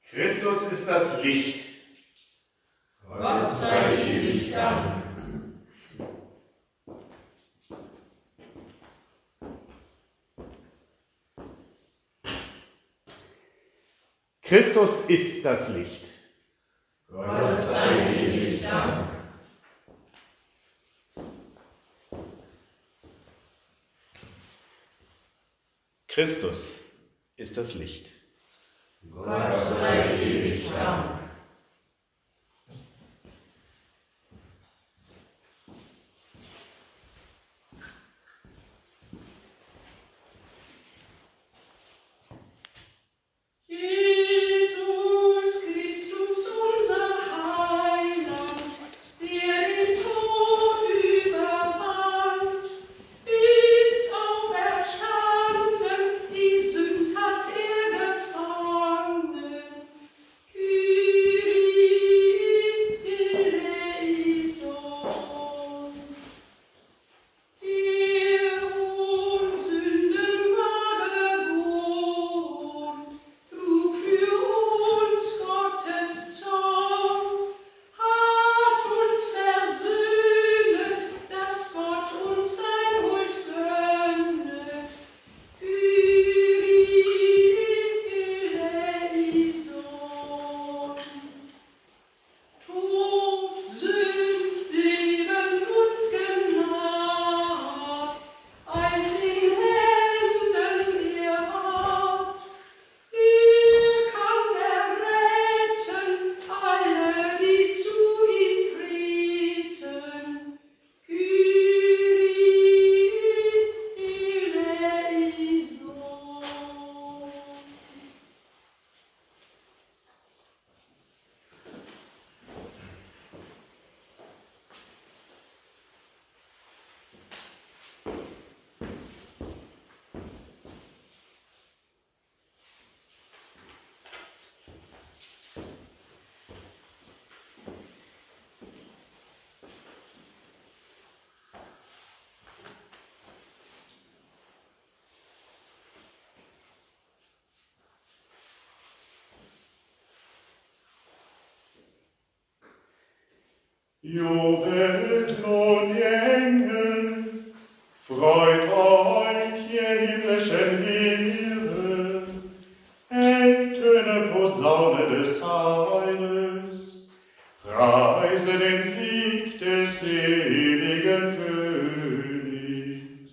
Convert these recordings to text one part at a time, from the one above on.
Christus ist das Licht. Gott sei ewig Dank. Christus ist das Licht. Gott sei ewig Dank. Christus ist das Licht. Gott sei ewig Dank. Jubelt nun, ihr Engel, freut euch, ihr himmlischen Heere, ertöne Posaune des Heiles, preise den Sieg des ewigen Königs.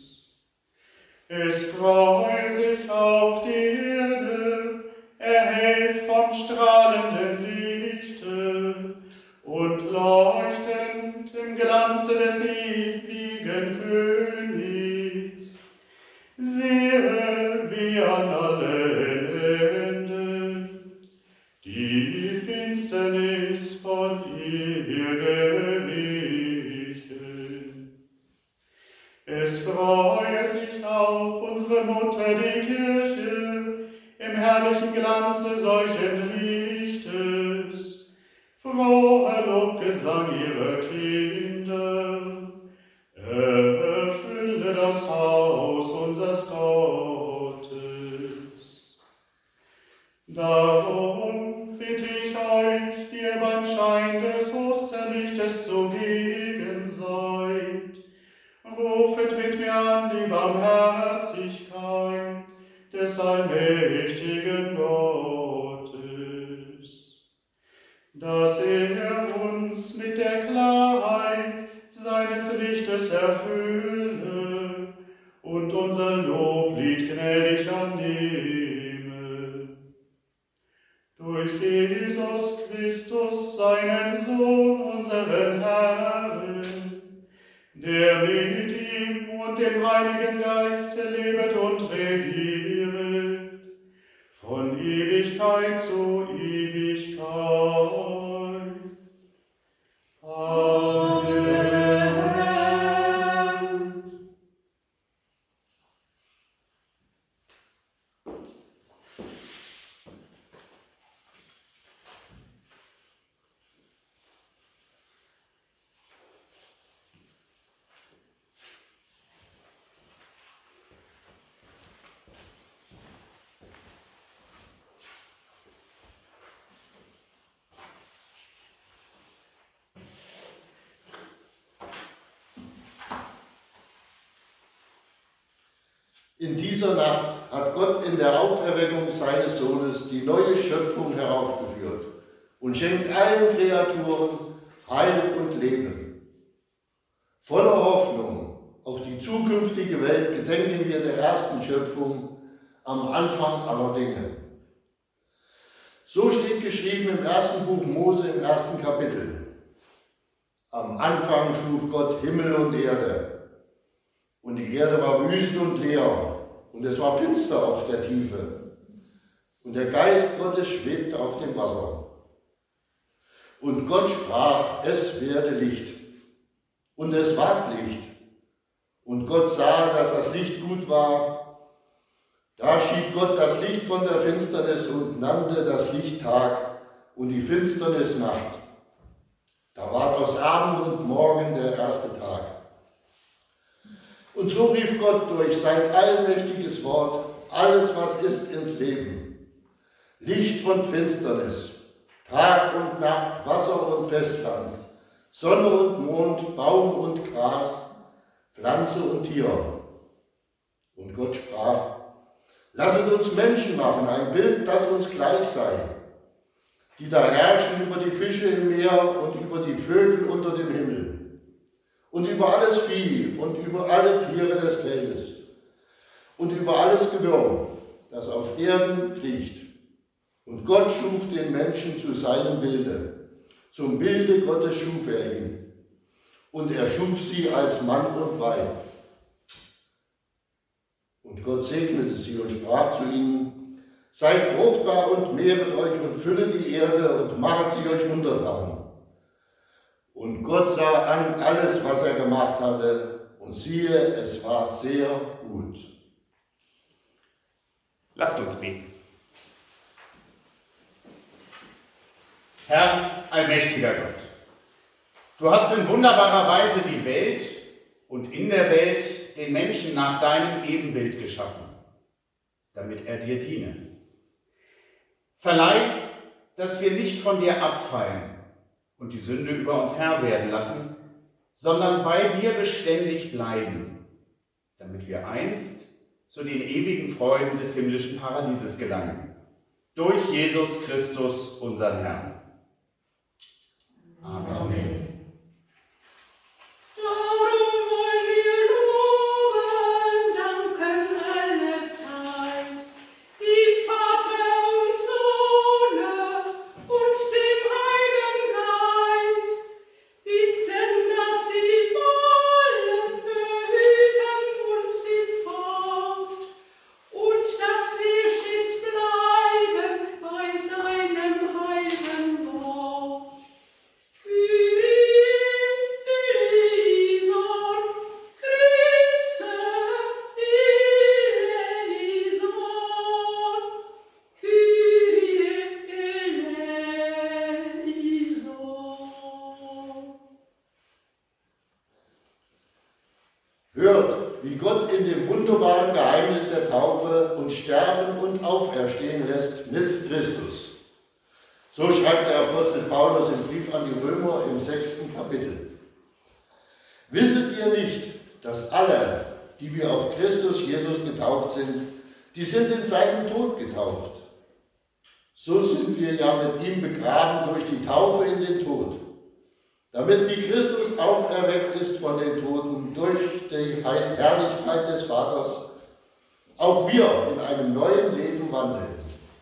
Es freue sich auch die Erde, erhellt vom strahlenden Lichte und leuchtend im Glanze des ewigen Königs. Siehe, wie an allen Enden die Finsternis von ihr gewichen. Es freue sich auch unsere Mutter, die Kirche, im herrlichen Glanze solchen Lichtes, froher Lobgesang ihrer Kinder, erfülle das Haus unseres Gottes. Darum bitte ich euch, die ihr beim Schein des Osterlichtes zugegen seid, rufet mit mir an die Barmherzigkeit des allmächtigen Gottes, dass er uns mit der Klarheit seines Lichtes erfülle und unser Loblied gnädig annehme. Durch Jesus Christus, seinen Sohn, unseren Herrn, der mit ihm und dem Heiligen Geiste lebet und regieret, von Ewigkeit zu Ewigkeit. Amen. In dieser Nacht hat Gott in der Auferweckung seines Sohnes die neue Schöpfung heraufgeführt und schenkt allen Kreaturen Heil und Leben. Voller Hoffnung auf die zukünftige Welt gedenken wir der ersten Schöpfung am Anfang aller Dinge. So steht geschrieben im ersten Buch Mose im ersten Kapitel. Am Anfang schuf Gott Himmel und Erde. Und die Erde war wüst und leer, und es war finster auf der Tiefe. Und der Geist Gottes schwebte auf dem Wasser. Und Gott sprach, es werde Licht. Und es ward Licht. Und Gott sah, dass das Licht gut war. Da schied Gott das Licht von der Finsternis und nannte das Licht Tag und die Finsternis Nacht. Da ward aus Abend und Morgen der erste Tag. Und so rief Gott durch sein allmächtiges Wort alles, was ist, ins Leben. Licht und Finsternis, Tag und Nacht, Wasser und Festland, Sonne und Mond, Baum und Gras, Pflanze und Tier. Und Gott sprach, lasset uns Menschen machen, ein Bild, das uns gleich sei, die da herrschen über die Fische im Meer und über die Vögel unter dem Himmel. Und über alles Vieh und über alle Tiere des Feldes und über alles Gewürm, das auf Erden kriecht. Und Gott schuf den Menschen zu seinem Bilde. Zum Bilde Gottes schuf er ihn. Und er schuf sie als Mann und Weib. Und Gott segnete sie und sprach zu ihnen, seid fruchtbar und mehret euch und füllet die Erde und machet sie euch untertan. Und Gott sah an alles, was er gemacht hatte, und siehe, es war sehr gut. Lasst uns beten. Herr, allmächtiger Gott, du hast in wunderbarer Weise die Welt und in der Welt den Menschen nach deinem Ebenbild geschaffen, damit er dir diene. Verleih, dass wir nicht von dir abfallen und die Sünde über uns Herr werden lassen, sondern bei dir beständig bleiben, damit wir einst zu den ewigen Freuden des himmlischen Paradieses gelangen. Durch Jesus Christus, unseren Herrn. Amen. Amen. Hört, wie Gott in dem wunderbaren Geheimnis der Taufe uns sterben und auferstehen lässt mit Christus. So schreibt der Apostel Paulus im Brief an die Römer im 6. Kapitel. Wisset ihr nicht, dass alle, die wir auf Christus Jesus getauft sind, die sind in seinen Tod getauft? So sind wir ja mit ihm begraben durch die Taufe in den Tod, damit wie Christus auferweckt ist von den Toten durch die Herrlichkeit des Vaters, auch wir in einem neuen Leben wandeln.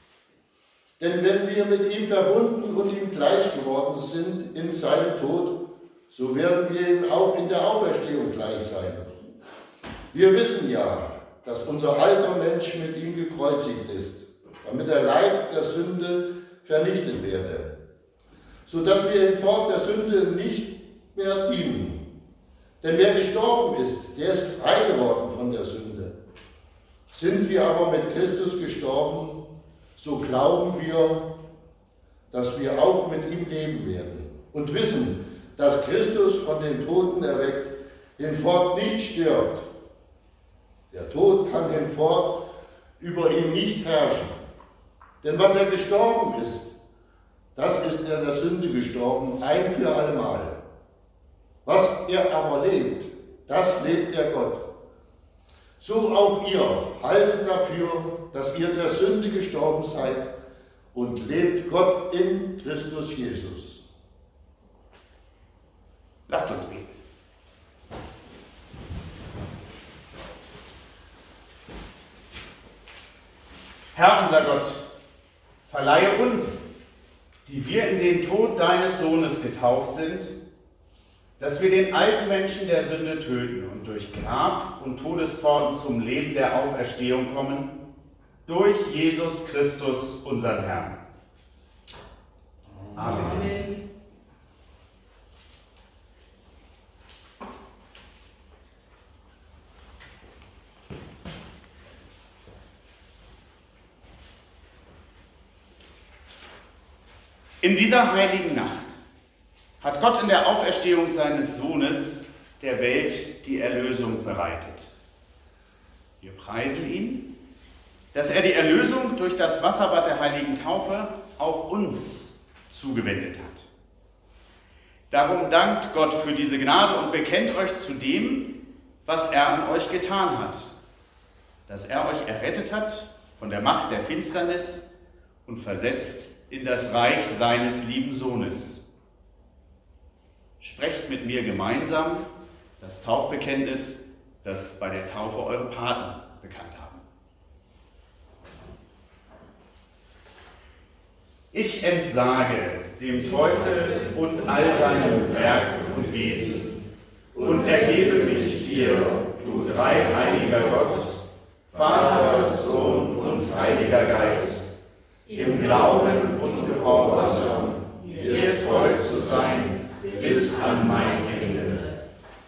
Denn wenn wir mit ihm verbunden und ihm gleich geworden sind in seinem Tod, so werden wir ihm auch in der Auferstehung gleich sein. Wir wissen ja, dass unser alter Mensch mit ihm gekreuzigt ist, damit der Leib der Sünde vernichtet werde, sodass wir hinfort der Sünde nicht mehr dienen. Denn wer gestorben ist, der ist frei geworden von der Sünde. Sind wir aber mit Christus gestorben, so glauben wir, dass wir auch mit ihm leben werden und wissen, dass Christus von den Toten erweckt hinfort nicht stirbt. Der Tod kann hinfort über ihn nicht herrschen. Denn was er gestorben ist, das ist er der Sünde gestorben, ein für allemal. Was er aber lebt, das lebt er Gott. so auch ihr haltet dafür, dass ihr der Sünde gestorben seid und lebt Gott in Christus Jesus. Lasst uns beten. Herr unser Gott, verleihe uns, die wir in den Tod deines Sohnes getauft sind, dass wir den alten Menschen der Sünde töten und durch Grab und Todespforten zum Leben der Auferstehung kommen, durch Jesus Christus, unseren Herrn. Amen. In dieser heiligen Nacht hat Gott in der Auferstehung seines Sohnes der Welt die Erlösung bereitet. Wir preisen ihn, dass er die Erlösung durch das Wasserbad der heiligen Taufe auch uns zugewendet hat. Darum dankt Gott für diese Gnade und bekennt euch zu dem, was er an euch getan hat, dass er euch errettet hat von der Macht der Finsternis und versetzt in das Reich seines lieben Sohnes. Sprecht mit mir gemeinsam das Taufbekenntnis, das bei der Taufe eure Paten bekannt haben. Ich entsage dem Teufel und all seinem Werk und Wesen und ergebe mich dir, du dreieiniger Gott, Vater, Sohn und Heiliger Geist, im Glauben und Gehorsam, dir treu zu sein bis an mein Ende.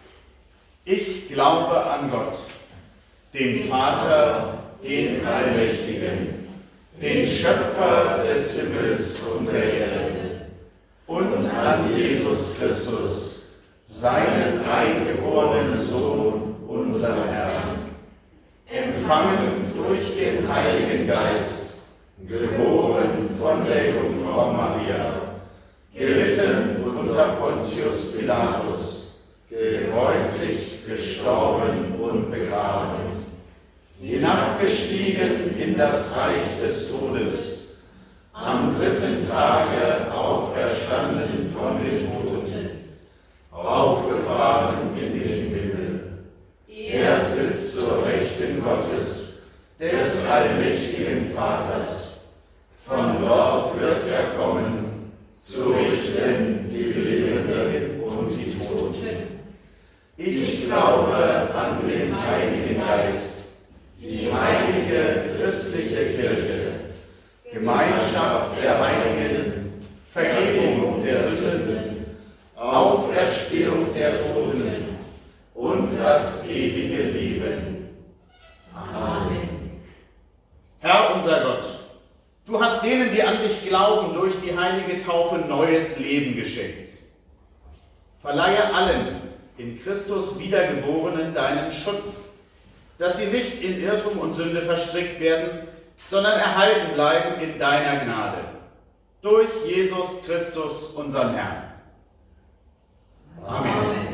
Ich glaube an Gott, den Vater, den Allmächtigen, den Schöpfer des Himmels und der Erde, und an Jesus Christus, seinen eingeborenen Sohn, unseren Herrn, empfangen durch den Heiligen Geist, geboren von der Jungfrau Maria, gelitten unter Pontius Pilatus, gekreuzigt, gestorben und begraben, hinabgestiegen in das Reich des Todes, am dritten Tage auferstanden von den Toten, aufgefahren in den Himmel. Er sitzt zur Rechten Gottes, des allmächtigen Vaters. Von dort wird er kommen, zu richten die Lebenden und die Toten. Ich glaube an den Heiligen Geist, die heilige christliche Kirche, Gemeinschaft der Heiligen, Vergebung der Sünden, Auferstehung der Toten und das ewige Leben. Amen. Herr unser Gott, du hast denen, die an dich glauben, durch die heilige Taufe neues Leben geschenkt. Verleihe allen in Christus Wiedergeborenen deinen Schutz, dass sie nicht in Irrtum und Sünde verstrickt werden, sondern erhalten bleiben in deiner Gnade. Durch Jesus Christus, unseren Herrn. Amen.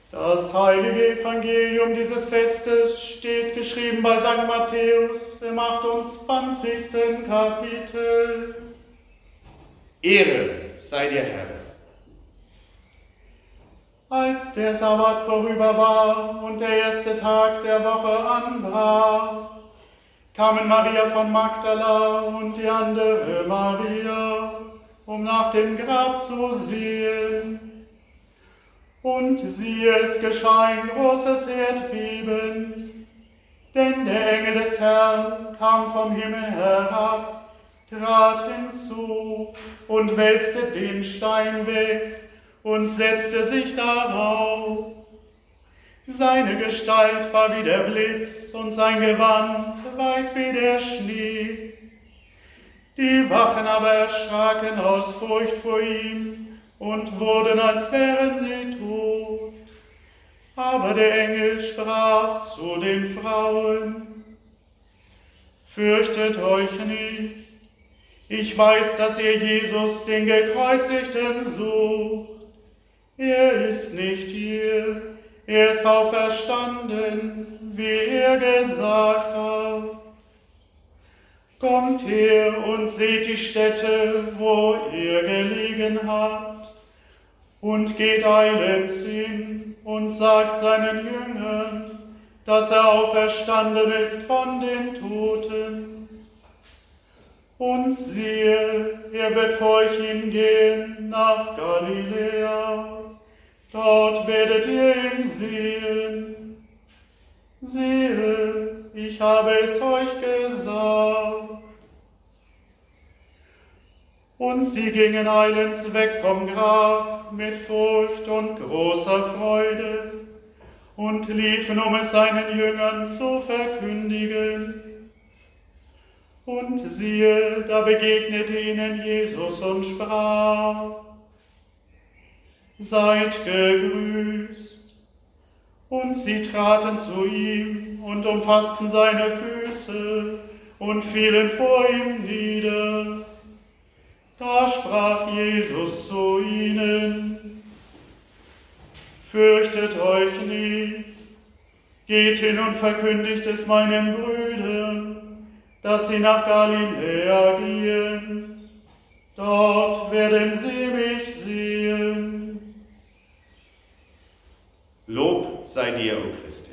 Das heilige Evangelium dieses Festes steht geschrieben bei St. Matthäus im 28. Kapitel. Ehre sei dir, Herr. Als der Sabbat vorüber war und der erste Tag der Woche anbrach, kamen Maria von Magdala und die andere Maria, um nach dem Grab zu sehen. Und siehe, es geschah ein großes Erdbeben, denn der Engel des Herrn kam vom Himmel herab, trat hinzu und wälzte den Stein weg und setzte sich darauf. Seine Gestalt war wie der Blitz und sein Gewand weiß wie der Schnee. Die Wachen aber erschraken aus Furcht vor ihm und wurden, als wären sie tot. Aber der Engel sprach zu den Frauen: Fürchtet euch nicht, ich weiß, dass ihr Jesus, den Gekreuzigten, sucht. Er ist nicht hier, er ist auferstanden, wie er gesagt hat. Kommt her und seht die Stätte, wo er gelegen hat, und geht eilends hin und sagt seinen Jüngern, dass er auferstanden ist von den Toten. Und siehe, er wird vor euch hingehen nach Galiläa. Dort werdet ihr ihn sehen. Siehe, ich habe es euch gesagt. Und sie gingen eilends weg vom Grab mit Furcht und großer Freude und liefen, um es seinen Jüngern zu verkündigen. Und siehe, da begegnete ihnen Jesus und sprach: Seid gegrüßt. Und sie traten zu ihm und umfassten seine Füße und fielen vor ihm nieder. Da sprach Jesus zu ihnen: Fürchtet euch nicht, geht hin und verkündigt es meinen Brüdern, dass sie nach Galiläa gehen. Dort werden sie mich sehen. Lob sei dir, o Christi.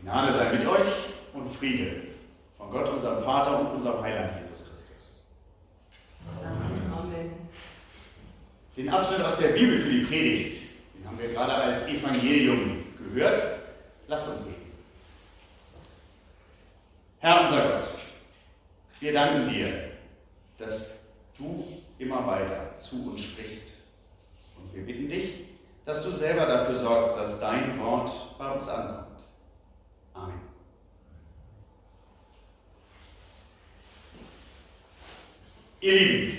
Gnade sei mit euch und Friede von Gott, unserem Vater und unserem Heiland Jesus Christus. Amen. Den Abschnitt aus der Bibel für die Predigt, den haben wir gerade als Evangelium gehört. Lasst uns beten. Herr unser Gott, wir danken dir, dass du immer weiter zu uns sprichst. Und wir bitten dich, dass du selber dafür sorgst, dass dein Wort bei uns ankommt. Amen. Ihr Lieben,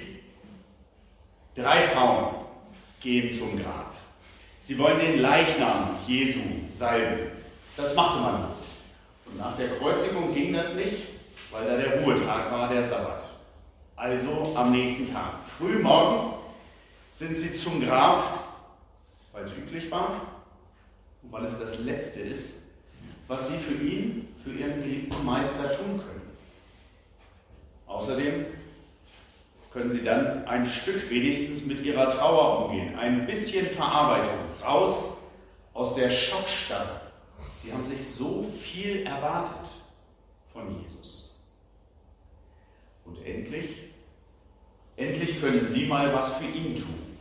3 Frauen gehen zum Grab. Sie wollen den Leichnam Jesu salben. Das machte man so. Und nach der Kreuzigung ging das nicht, weil da der Ruhetag war, der Sabbat. Also am nächsten Tag. Früh morgens sind sie zum Grab, weil es üblich war und weil es das Letzte ist, was sie für ihn, für ihren geliebten Meister tun können. Außerdem können sie dann ein Stück wenigstens mit ihrer Trauer umgehen. Ein bisschen Verarbeitung, raus aus der Schockstarre. Sie haben sich so viel erwartet von Jesus. Und endlich können sie mal was für ihn tun.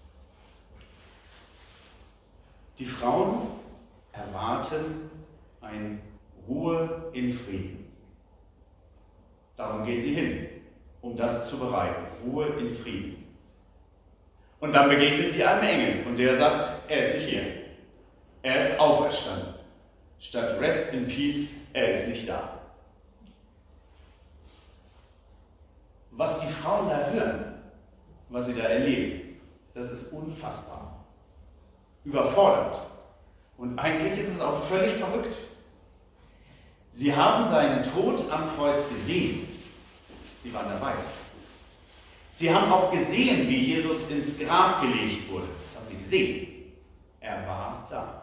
Die Frauen erwarten eine Ruhe in Frieden. Darum gehen sie hin, um das zu bereiten. Ruhe in Frieden. Und dann begegnen sie einem Engel und der sagt, er ist nicht hier. Er ist auferstanden. Statt Rest in Peace, er ist nicht da. Was die Frauen da hören, was sie da erleben, das ist unfassbar. Überfordernd. Und eigentlich ist es auch völlig verrückt. Sie haben seinen Tod am Kreuz gesehen. Sie waren dabei. Sie haben auch gesehen, wie Jesus ins Grab gelegt wurde. Das haben sie gesehen. Er war da.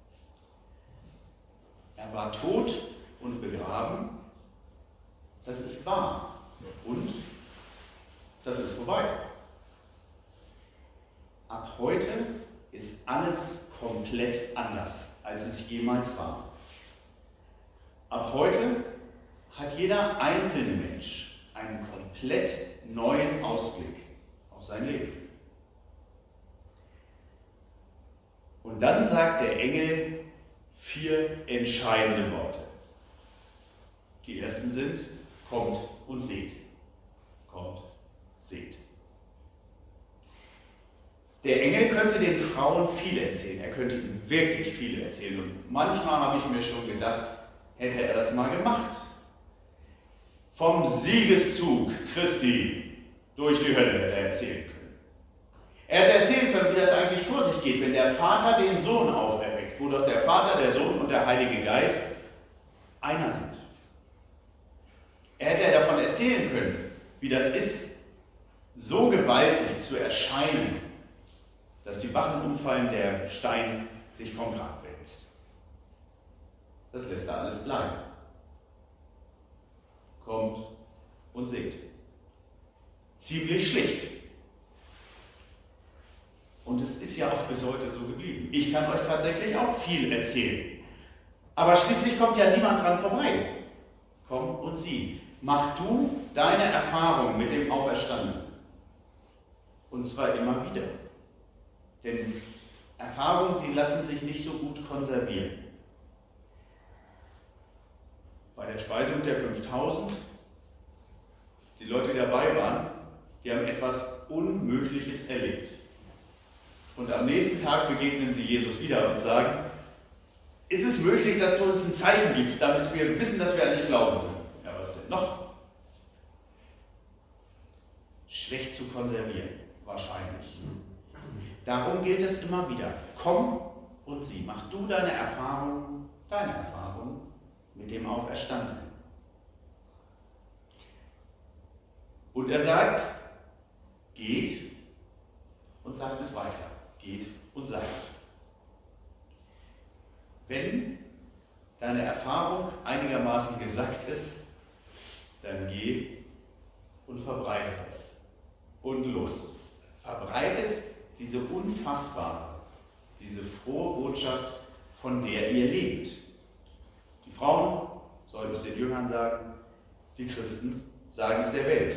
Er war tot und begraben. Das ist wahr. Und das ist vorbei. Ab heute ist alles komplett anders, als es jemals war. Ab heute hat jeder einzelne Mensch einen komplett neuen Ausblick auf sein Leben. Und dann sagt der Engel 4 entscheidende Worte. Die ersten sind, kommt und seht. Kommt, seht. Der Engel könnte den Frauen viel erzählen. Er könnte ihnen wirklich viel erzählen. Und manchmal habe ich mir schon gedacht, hätte er das mal gemacht. Vom Siegeszug Christi durch die Hölle hätte er erzählen können. Er hätte erzählen können, wie das eigentlich vor sich geht, wenn der Vater den Sohn auferweckt, wo doch der Vater, der Sohn und der Heilige Geist einer sind. Er hätte davon erzählen können, wie das ist, so gewaltig zu erscheinen, dass die Wachen umfallen, der Stein sich vom Grab wälzt. Das lässt da alles bleiben. Kommt und seht. Ziemlich schlicht. Und es ist ja auch bis heute so geblieben. Ich kann euch tatsächlich auch viel erzählen. Aber schließlich kommt ja niemand dran vorbei. Komm und sieh. Mach du deine Erfahrung mit dem Auferstandenen. Und zwar immer wieder. Denn Erfahrungen, die lassen sich nicht so gut konservieren. Bei der Speisung der 5000, die Leute, die dabei waren, die haben etwas Unmögliches erlebt. Und am nächsten Tag begegnen sie Jesus wieder und sagen, ist es möglich, dass du uns ein Zeichen gibst, damit wir wissen, dass wir an dich glauben können? Ja, was denn noch? Schlecht zu konservieren, wahrscheinlich. Darum gilt es immer wieder. Komm und sieh, mach du deine Erfahrung mit dem Auferstandenen. Und er sagt, geht und sagt es weiter. Geht und sagt. Wenn deine Erfahrung einigermaßen gesackt ist, dann geh und verbreite es. Und los. Verbreitet diese unfassbare, diese frohe Botschaft, von der ihr lebt. Die Frauen sollten es den Jüngern sagen, die Christen sagen es der Welt.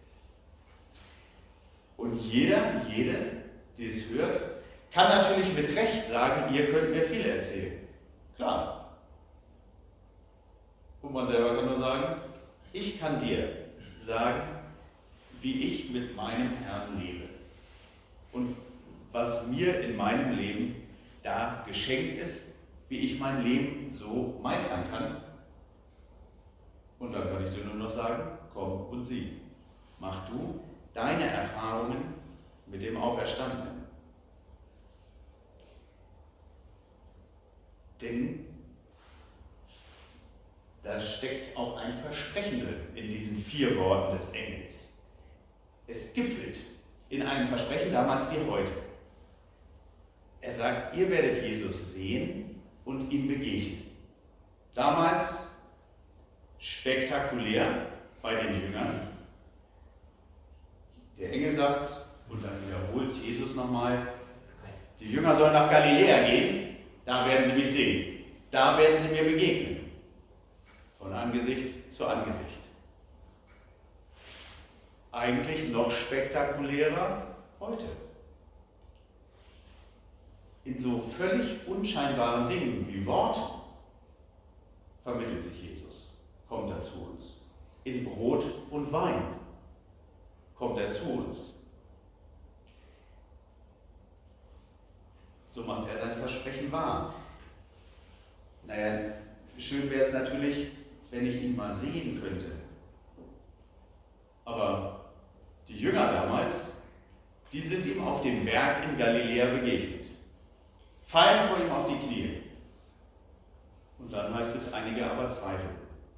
Und jede, die es hört, kann natürlich mit Recht sagen, ihr könnt mir viel erzählen. Klar. Und man selber kann nur sagen, ich kann dir sagen, wie ich mit meinem Herrn lebe. Und was mir in meinem Leben da geschenkt ist, wie ich mein Leben so meistern kann. Und dann kann ich dir nur noch sagen, komm und sieh. Mach du deine Erfahrungen mit dem Auferstandenen. Denn da steckt auch ein Versprechen drin in diesen 4 Worten des Engels. Es gipfelt in einem Versprechen damals wie heute. Er sagt, ihr werdet Jesus sehen und ihm begegnen. Damals spektakulär bei den Jüngern. Der Engel sagt, und dann wiederholt Jesus nochmal, die Jünger sollen nach Galiläa gehen, da werden sie mich sehen. Da werden sie mir begegnen. Von Angesicht zu Angesicht. Eigentlich noch spektakulärer heute. In so völlig unscheinbaren Dingen wie Worten vermittelt sich Jesus, kommt er zu uns. In Brot und Wein kommt er zu uns. So macht er sein Versprechen wahr. Naja, schön wäre es natürlich, wenn ich ihn mal sehen könnte. Aber die Jünger damals, die sind ihm auf dem Berg in Galiläa begegnet, fallen vor ihm auf die Knie. Und dann heißt es, einige aber zweifeln.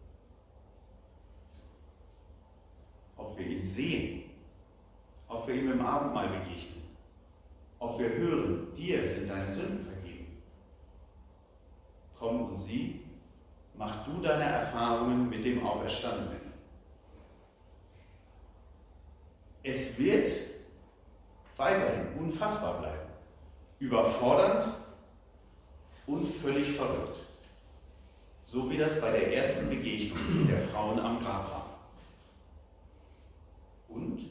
Ob wir ihn sehen, ob wir ihm im Abendmahl begegnen, ob wir hören, dir sind deine Sünden vergeben. Komm und sieh, mach du deine Erfahrungen mit dem Auferstandenen. Es wird weiterhin unfassbar bleiben, überfordernd und völlig verrückt. So wie das bei der ersten Begegnung der Frauen am Grab war. Und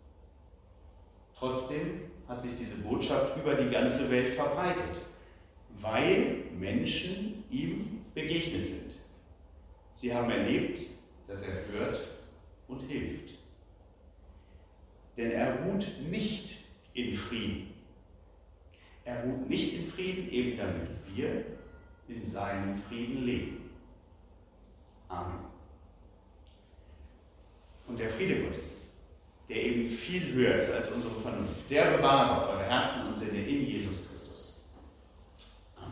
trotzdem hat sich diese Botschaft über die ganze Welt verbreitet, weil Menschen ihm begegnet sind. Sie haben erlebt, dass er hört und hilft. Denn er ruht nicht in Frieden. Er ruht nicht in Frieden, eben damit wir in seinem Frieden leben. Amen. Und der Friede Gottes, der eben viel höher ist als unsere Vernunft, der bewahre eure Herzen und Sinne in Jesus Christus. Amen.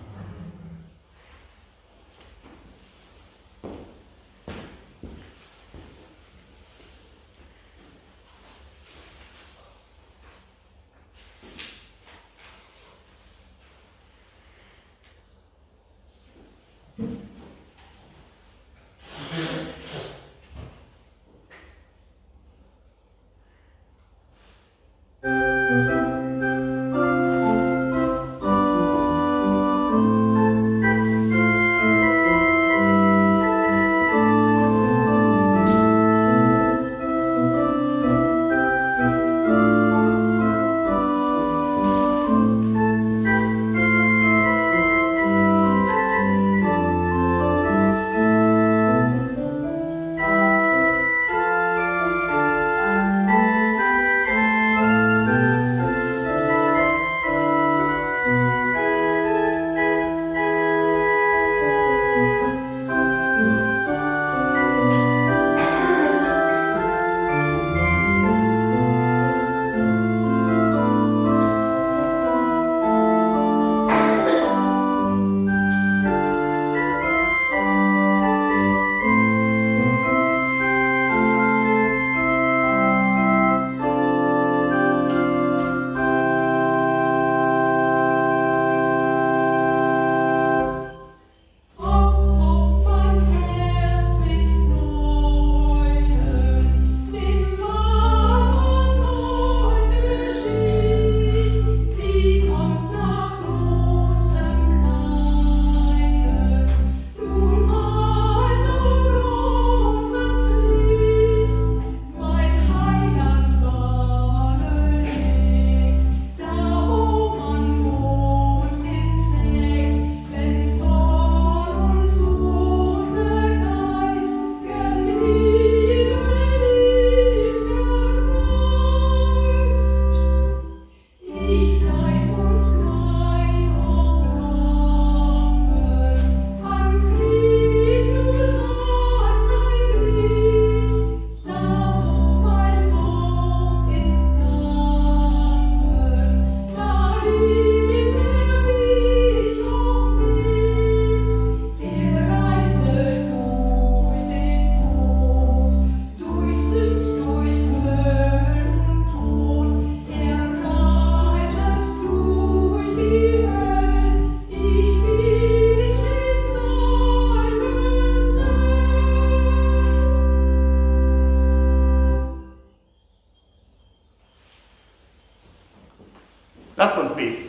Lasst uns beten.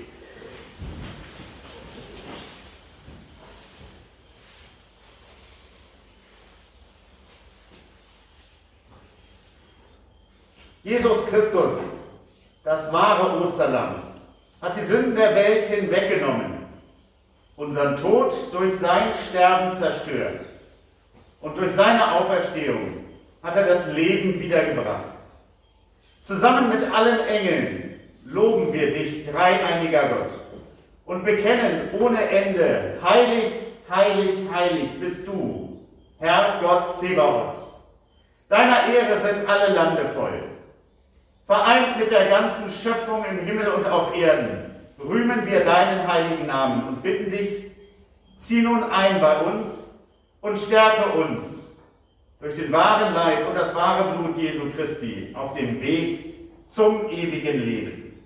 Jesus Christus, das wahre Osterlamm, hat die Sünden der Welt hinweggenommen, unseren Tod durch sein Sterben zerstört und durch seine Auferstehung hat er das Leben wiedergebracht. Zusammen mit allen Engeln loben wir dich, dreieiniger Gott, und bekennen ohne Ende: Heilig, heilig, heilig bist du, Herr Gott Zebaoth. Deiner Ehre sind alle Lande voll. Vereint mit der ganzen Schöpfung im Himmel und auf Erden, rühmen wir deinen heiligen Namen und bitten dich, zieh nun ein bei uns und stärke uns durch den wahren Leib und das wahre Blut Jesu Christi auf dem Weg zum ewigen Leben.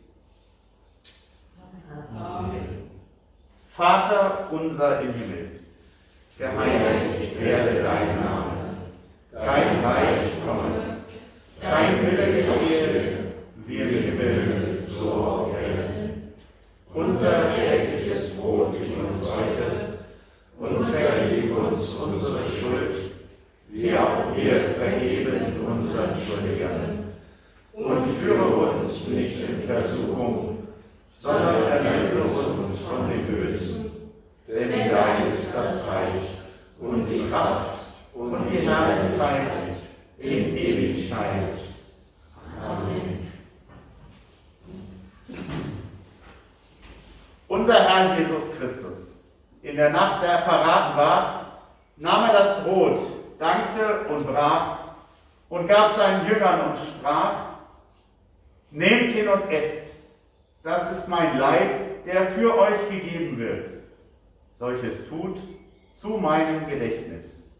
Amen. Vater unser im Himmel, Geheiligt werde dein Name, dein Reich komme, dein Wille geschehe, wie im Himmel, so auf Erden. Unser tägliches Brot gib uns heute und vergib uns unsere Schuld, wie auch wir vergeben unseren Schuldigern. Und führe uns nicht in Versuchung, sondern erlöse uns von dem Bösen. Denn dein ist das Reich und die Kraft und die Herrlichkeit in Ewigkeit. Amen. Unser Herr Jesus Christus, in der Nacht, da er verraten ward, nahm er das Brot, dankte und brach's und gab seinen Jüngern und sprach: Nehmt hin und esst, das ist mein Leib, der für euch gegeben wird. Solches tut zu meinem Gedächtnis.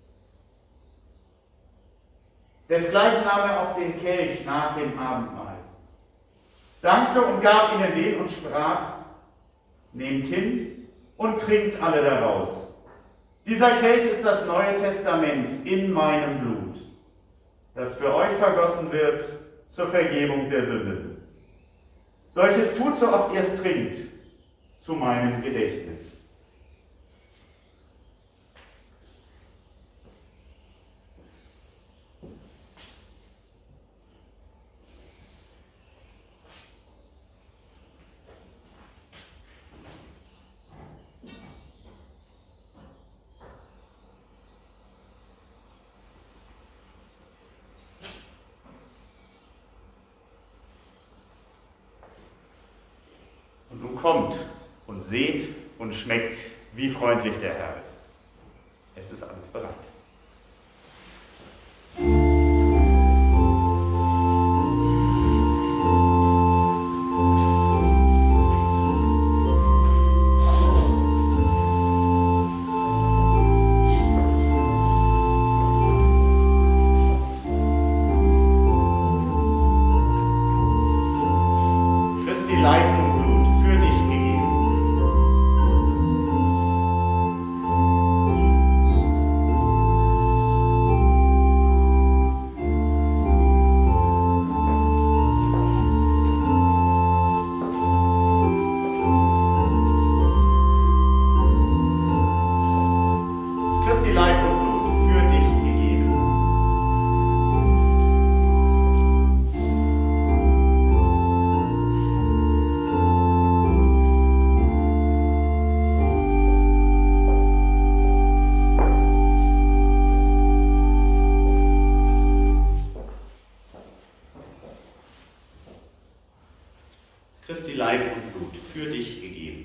Desgleichen nahm er auch den Kelch nach dem Abendmahl, dankte und gab ihnen den und sprach: Nehmt hin und trinkt alle daraus. Dieser Kelch ist das Neue Testament in meinem Blut, das für euch vergossen wird zur Vergebung der Sünden. Solches tut, so oft ihr es trinkt, zu meinem Gedächtnis. Und nun kommt und seht und schmeckt, wie freundlich der Herr ist. Es ist alles bereit. Christi Leib und Blut für dich gegeben. Christi Leib und Blut für dich gegeben. Christi Leib und Blut für dich gegeben.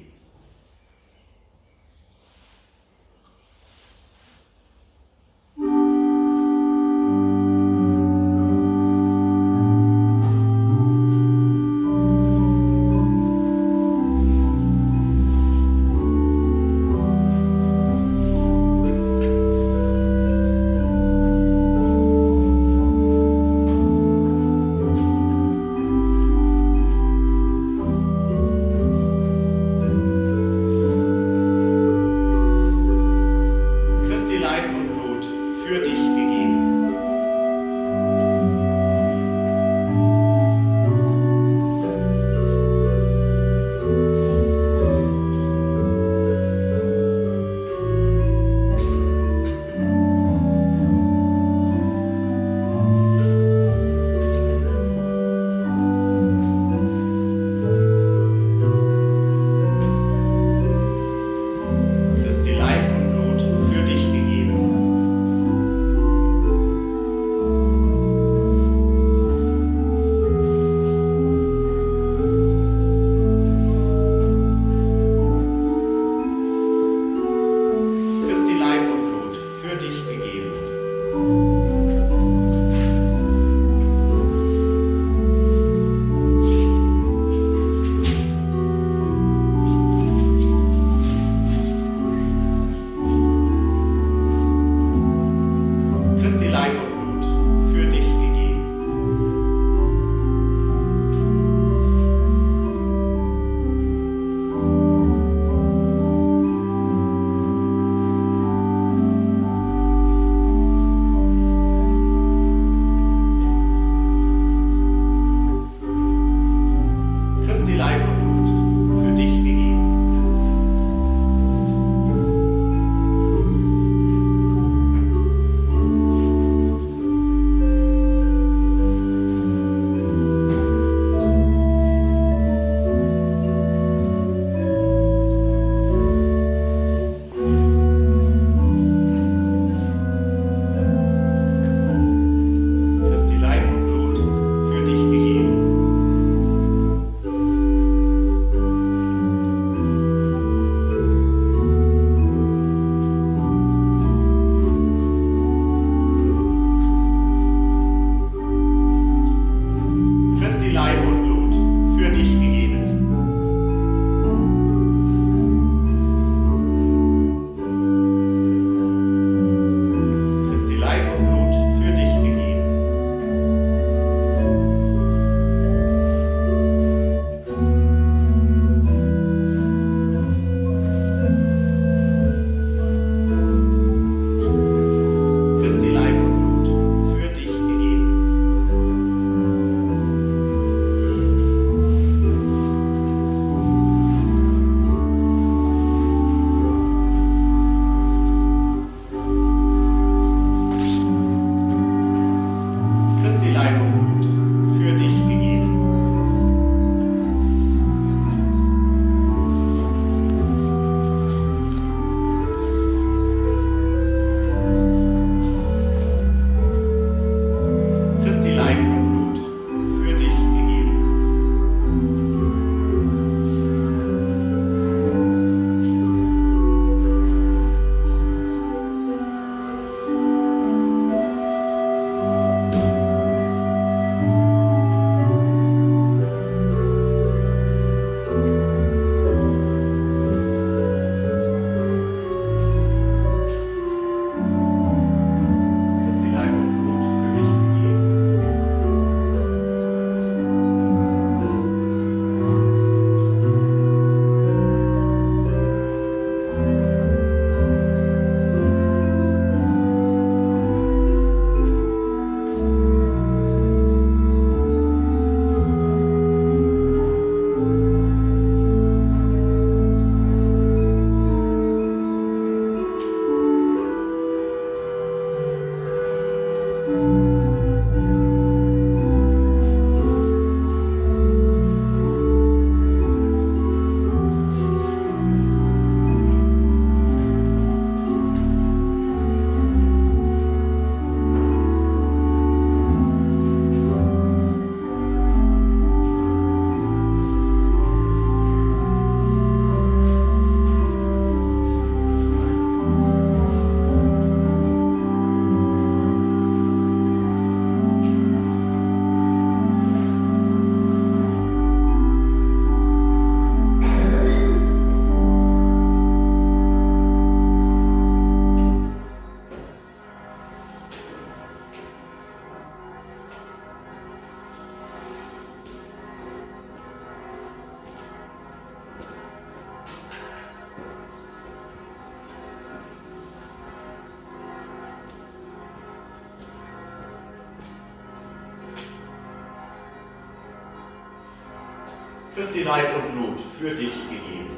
Christi Leib und Blut für dich gegeben.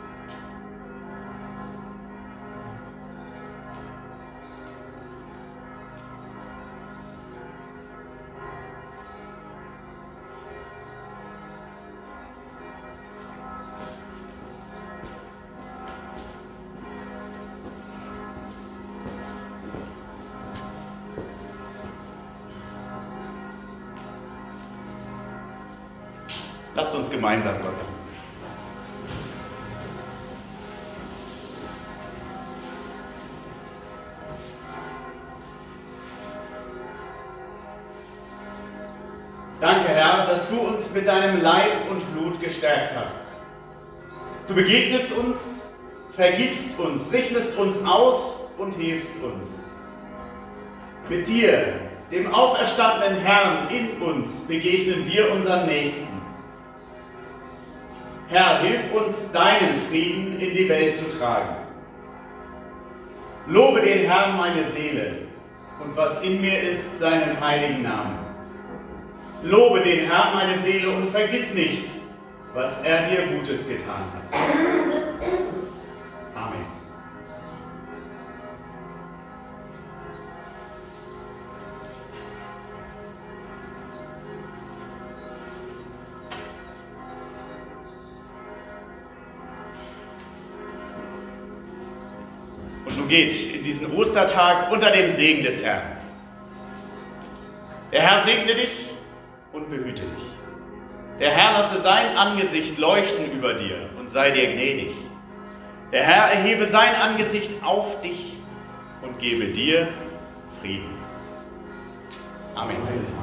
Lasst uns gemeinsam Gott danken. Danke, Herr, dass du uns mit deinem Leib und Blut gestärkt hast. Du begegnest uns, vergibst uns, richtest uns aus und hilfst uns. Mit dir, dem auferstandenen Herrn in uns, begegnen wir unseren Nächsten. Herr, hilf uns, deinen Frieden in die Welt zu tragen. Lobe den Herrn, meine Seele, und was in mir ist, seinen heiligen Namen. Lobe den Herrn, meine Seele, und vergiss nicht, was er dir Gutes getan hat. Amen. Und nun geht in diesen Ostertag unter dem Segen des Herrn. Der Herr segne dich und behüte dich. Der Herr lasse sein Angesicht leuchten über dir und sei dir gnädig. Der Herr erhebe sein Angesicht auf dich und gebe dir Frieden. Amen.